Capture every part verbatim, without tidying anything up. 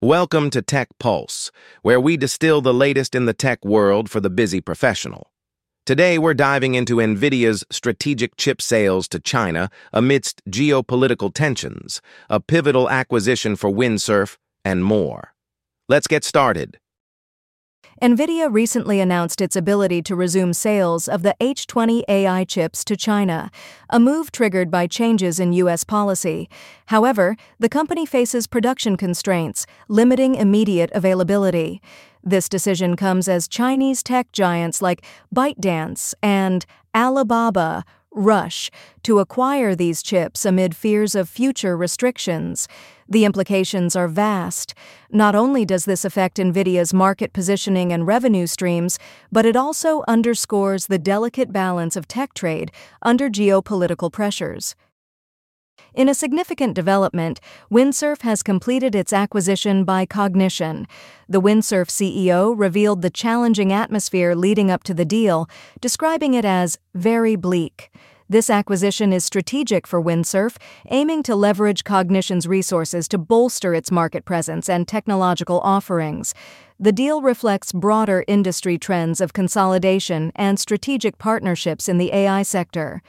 Welcome to Tech Pulse, where we distill the latest in the tech world for the busy professional. Today, we're diving into NVIDIA's strategic chip sales to China amidst geopolitical tensions, a pivotal acquisition for Windsurf, and more. Let's get started. NVIDIA recently announced its ability to resume sales of the H twenty A I chips to China, a move triggered by changes in U S policy. However, the company faces production constraints, limiting immediate availability. This decision comes as Chinese tech giants like ByteDance and Alibaba rush to acquire these chips amid fears of future restrictions. The implications are vast. Not only does this affect NVIDIA's market positioning and revenue streams, but it also underscores the delicate balance of tech trade under geopolitical pressures. In a significant development, Windsurf has completed its acquisition by Cognition. The Windsurf C E O revealed the challenging atmosphere leading up to the deal, describing it as very bleak. This acquisition is strategic for Windsurf, aiming to leverage Cognition's resources to bolster its market presence and technological offerings. The deal reflects broader industry trends of consolidation and strategic partnerships in the A I sector.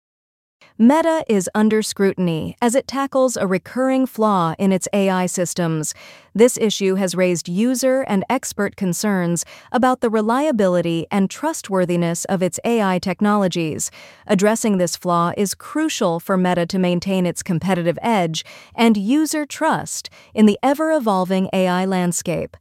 Meta is under scrutiny as it tackles a recurring flaw in its A I systems. This issue has raised user and expert concerns about the reliability and trustworthiness of its A I technologies. Addressing this flaw is crucial for Meta to maintain its competitive edge and user trust in the ever-evolving A I landscape.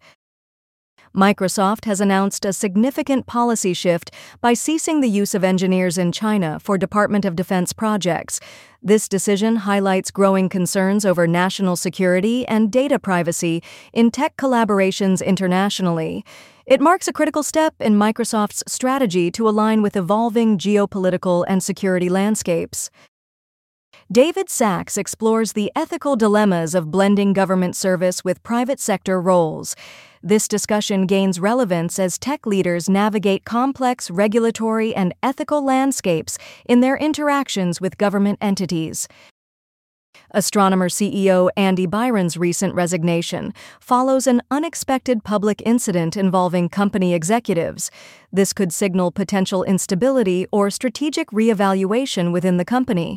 Microsoft has announced a significant policy shift by ceasing the use of engineers in China for Department of Defense projects. This decision highlights growing concerns over national security and data privacy in tech collaborations internationally. It marks a critical step in Microsoft's strategy to align with evolving geopolitical and security landscapes. David Sacks explores the ethical dilemmas of blending government service with private sector roles. This discussion gains relevance as tech leaders navigate complex regulatory and ethical landscapes in their interactions with government entities. Astronomer C E O Andy Byron's recent resignation follows an unexpected public incident involving company executives. This could signal potential instability or strategic reevaluation within the company.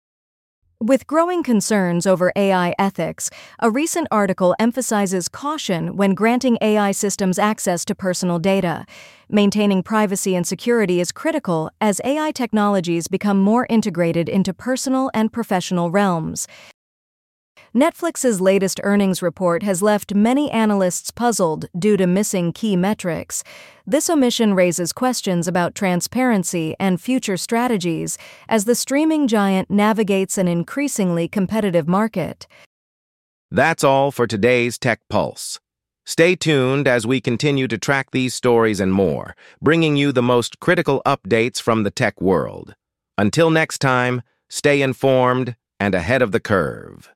With growing concerns over A I ethics, a recent article emphasizes caution when granting A I systems access to personal data. Maintaining privacy and security is critical as A I technologies become more integrated into personal and professional realms. Netflix's latest earnings report has left many analysts puzzled due to missing key metrics. This omission raises questions about transparency and future strategies as the streaming giant navigates an increasingly competitive market. That's all for today's Tech Pulse. Stay tuned as we continue to track these stories and more, bringing you the most critical updates from the tech world. Until next time, stay informed and ahead of the curve.